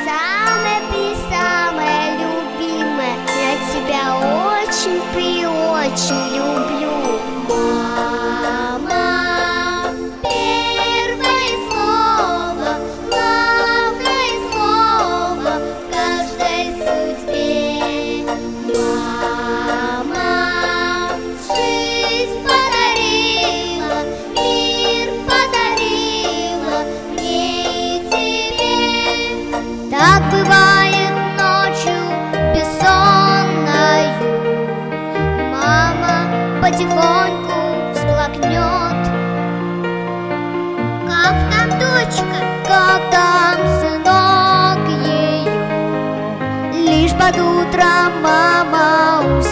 самое-пресамое любимое, я тебя очень-преочень люблю. Мама, первое слово, главное слово в каждой судьбе. Мама, жизнь подарила, мир подарила мне и тебе. Так бывает ночью бессонною, мама потихоньку всплакнет. Как там, дочка? Как там, сынок ее? Лишь под утро мама уснет.